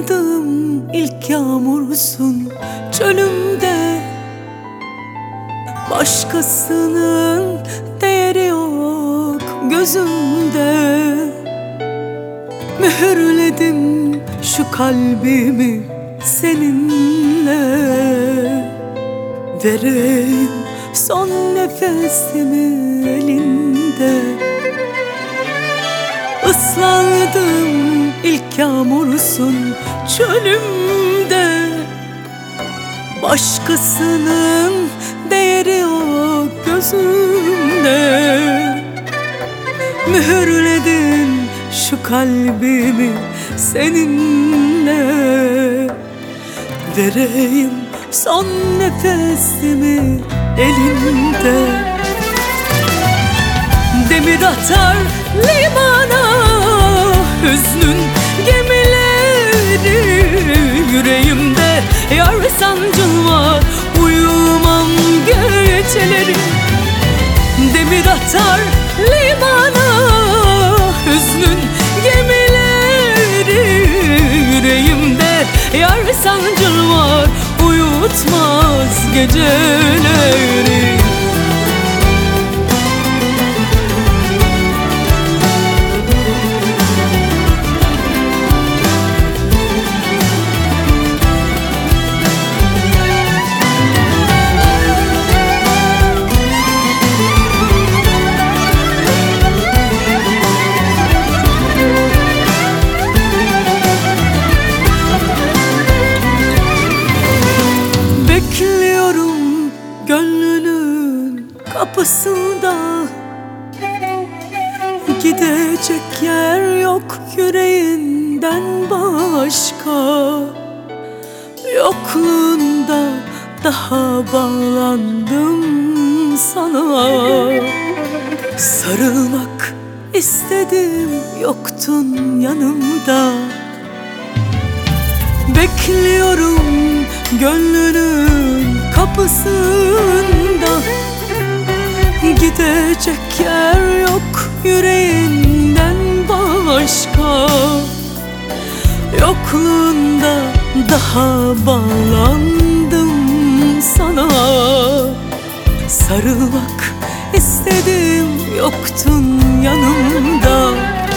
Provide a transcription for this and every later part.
Islandığım ilk yağmursun çölümde. Başkasının değeri yok gözümde. Mühürledim şu kalbimi seninle. Vereyim son nefesimi elinde. Islandım ilk yağmursun çölümde. Başkasının değeri yok gözümde. Mühürledin şu kalbimi seninle. Vereyim son nefesimi elinde. Demir atar limana hüznün gemileri. Yüreğimde yar sancın var, uyumam geceleri. Demir atar limana hüznün gemileri. Yüreğimde yar sancın var, uyutmaz geceleri. Bekliyorum gönlünün kapısında. Gidecek yer yok yüreğinden başka. Yokluğunda daha bağlandım sana. Sarılmak istedim, yoktun yanımda. Bekliyorum gönlünün kapısında. Gidecek yer yok yüreğinden başka. Yokluğunda daha bağlandım sana. Sarılmak istedim, yoktun yanımda.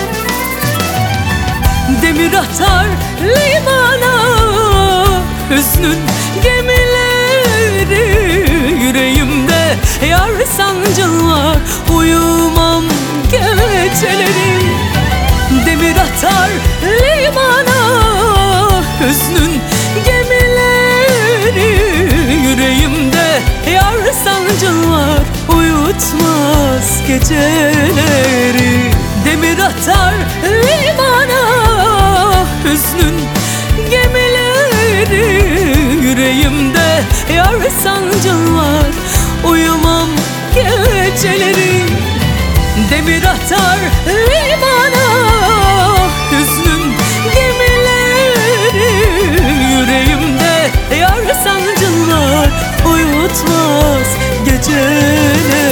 Demir atar limana hüznün gemileri. Yüreğimde yar sancın var, uyumam geceleri. Demir atar limana hüznün gemileri. Yüreğimde yar sancın var, uyutmaz geceleri. Demir atar limana hüznün gemileri. Yüreğimde yar sancın var, uyumam geceleri. Demir atar limana hüznün gemileri. Yüreğimde yar sancın var, uyutmaz geceleri.